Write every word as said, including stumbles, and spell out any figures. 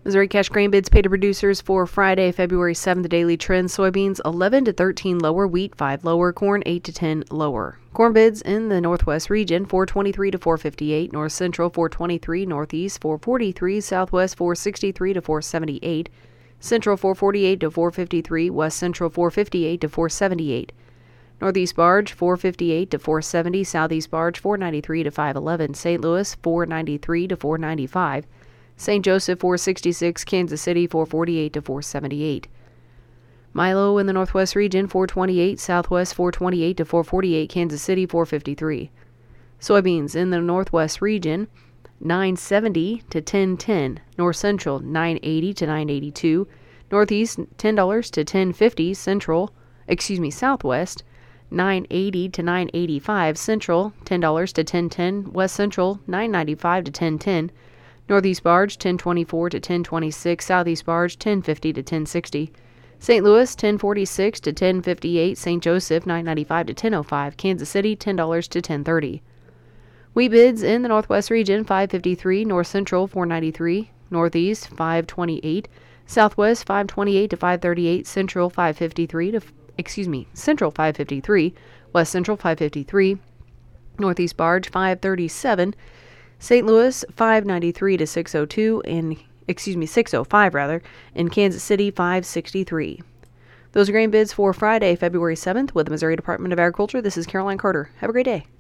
Missouri cash grain bids paid to producers for Friday, February seventh. Daily trend: soybeans eleven to thirteen lower, wheat five lower, corn eight to ten lower. Corn bids in the Northwest region: four twenty-three to four fifty-eight, North Central four twenty-three, Northeast four forty-three, Southwest four sixty-three to four seventy-eight, Central four forty-eight to four fifty-three, West Central four fifty-eight to four seventy-eight. Northeast barge four fifty-eight to four seventy, Southeast barge four ninety-three to five eleven, Saint Louis four ninety-three to four ninety-five, Saint Joseph four sixty-six, Kansas City four forty-eight to four seventy-eight. Milo in the Northwest region four twenty-eight, Southwest four twenty-eight to four forty-eight, Kansas City four fifty-three. Soybeans in the Northwest region nine seventy to ten ten, North Central nine eighty to nine eighty-two, Northeast ten dollars to ten fifty, Central, excuse me, Southwest nine eighty to nine eighty-five, Central ten dollars to ten ten, West Central nine ninety-five to ten ten, Northeast barge ten twenty-four to ten twenty-six, Southeast barge ten fifty to ten sixty, Saint Louis ten forty-six to ten fifty-eight, Saint Joseph nine ninety-five to ten oh five, Kansas City ten dollars to ten thirty. Wheat bids in the Northwest region five fifty-three, North Central four ninety-three, Northeast five twenty-eight, Southwest five twenty-eight to five thirty-eight, Central five fifty-three to excuse me, Central five fifty-three, West Central five fifty-three, Northeast barge five thirty-seven, Saint Louis five ninety-three to six oh two, and excuse me, six oh five rather, in Kansas City five sixty-three. Those are grain bids for Friday, February seventh with the Missouri Department of Agriculture. This is Caroline Carter. Have a great day.